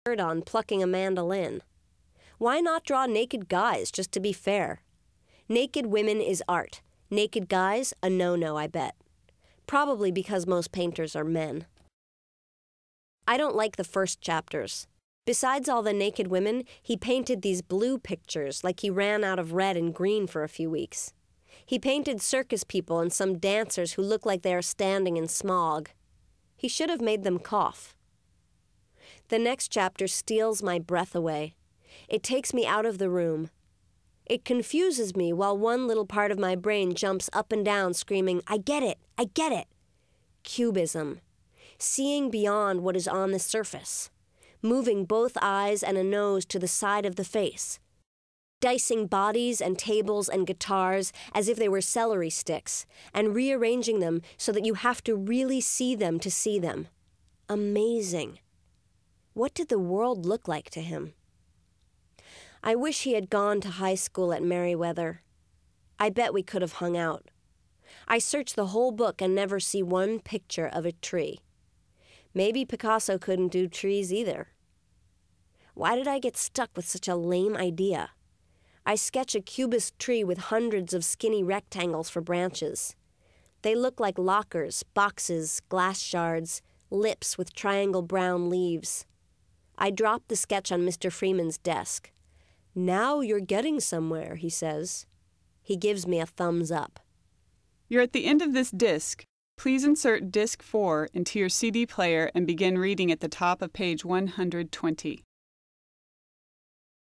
on plucking a mandolin. Why not draw naked guys, just to be fair? Naked women is art. Naked guys, a no-no, I bet. Probably because most painters are men. I don't like the first chapters. Besides all the naked women, he painted these blue pictures like he ran out of red and green for a few weeks. He painted circus people and some dancers who look like they are standing in smog. He should have made them cough. The next chapter steals my breath away. It takes me out of the room. It confuses me while one little part of my brain jumps up and down screaming, I get it, I get it. Cubism. Seeing beyond what is on the surface. Moving both eyes and a nose to the side of the face. Dicing bodies and tables and guitars as if they were celery sticks, and rearranging them so that you have to really see them to see them. Amazing. What did the world look like to him? I wish he had gone to high school at Merriweather. I bet we could have hung out. I search the whole book and never see one picture of a tree. Maybe Picasso couldn't do trees either. Why did I get stuck with such a lame idea? I sketch a cubist tree with hundreds of skinny rectangles for branches. They look like lockers, boxes, glass shards, lips with triangle brown leaves. I drop the sketch on Mr. Freeman's desk. Now you're getting somewhere, he says. He gives me a thumbs up. You're at the end of this disc. Please insert disc 4 into your CD player and begin reading at the top of page 120.